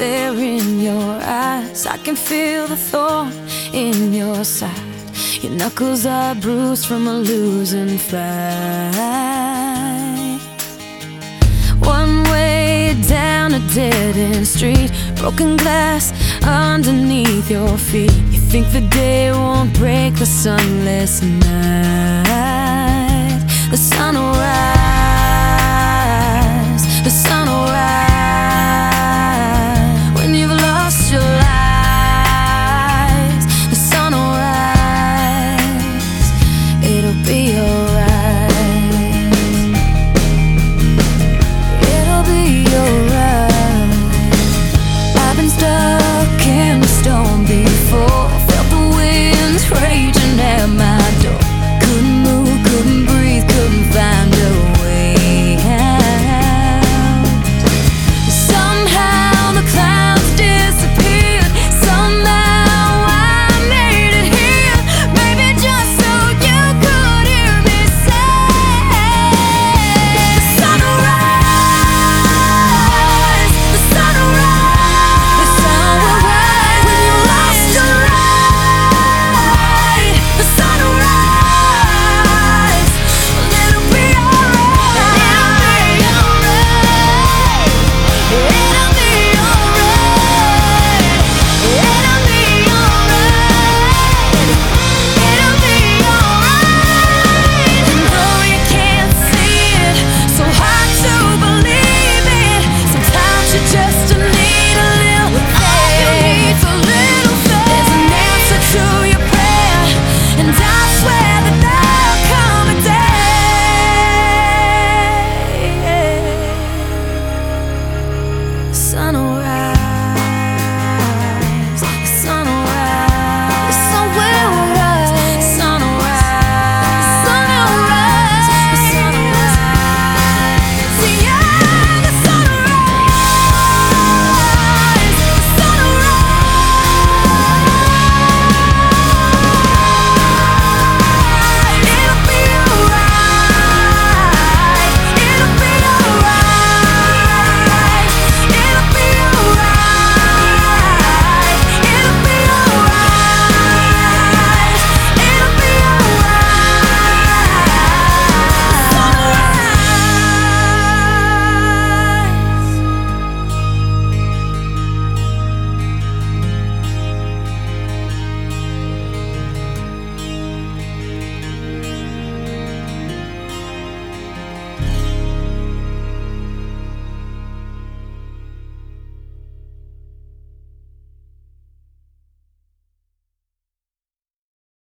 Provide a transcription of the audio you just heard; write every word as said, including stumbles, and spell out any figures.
there in your eyes. I can feel the thorn in your side. Your knuckles are bruised from a losing fight. One way down a dead-end street, broken glass underneath your feet. You think the day won't break the sunless night. The sun will rise.